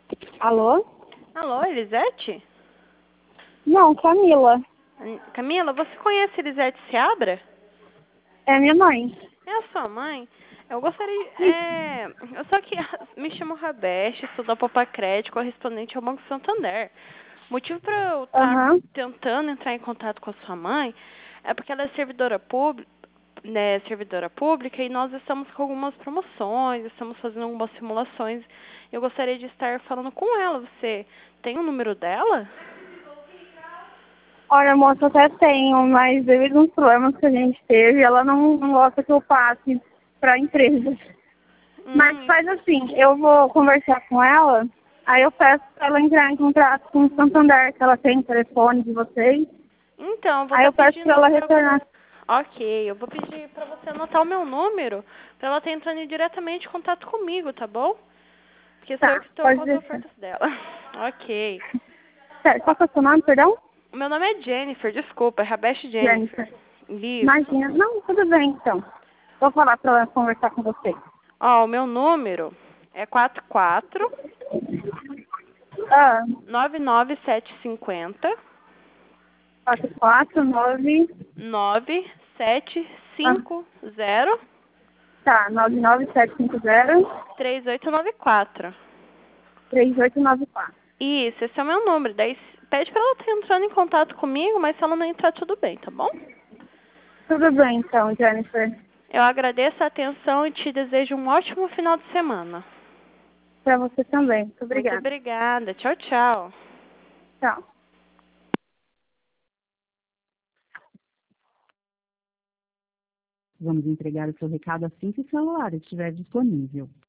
Alô? Alô, Elisete? Não, Camila. Camila, você conhece Elisete Seabra? É minha mãe. É a sua mãe? Eu gostaria. Eu só que me chamo Rabeste, sou da Popacred, correspondente ao Banco Santander. O motivo para eu estar Aham. tentando entrar em contato com a sua mãe é porque ela é servidora pública, né, servidora pública, e nós estamos com algumas promoções, estamos fazendo algumas simulações. Eu gostaria de estar falando com ela. Você tem o número dela? Olha, moça, até tenho, mas devido a uns problemas que a gente teve, ela não gosta que eu passe para a empresa. Mas Hum, faz assim, eu vou conversar com ela, aí eu peço para ela entrar em contato com o Santander, que ela tem o telefone de vocês. Então, eu vou Aí estar eu peço para pedindo ela para retornar. você. Ok, eu vou pedir para você anotar o meu número para ela estar entrando diretamente em contato comigo, tá bom? Porque sou eu Tá, que estou com pode as deixar. ofertas dela. Ok. Certo, qual que é o seu nome, perdão? O meu nome é Jennifer, desculpa, é Rabeste Jennifer. Jennifer. Isso. Imagina. Não, tudo bem então. Vou falar para ela conversar com você. Ó, o meu número é 44 Ah, 99750 449. Ah, 9750 tá, 99750 3894. 3894. Isso, esse é o meu número. Daí pede pra ela estar entrando em contato comigo, mas se ela não entrar, tudo bem, tá bom? Tudo bem então, Jennifer. Eu agradeço a atenção e te desejo um ótimo final de semana. Para você também. Muito Muito obrigada. obrigada. Tchau, tchau. Tchau. Vamos entregar o seu recado assim que o celular estiver disponível.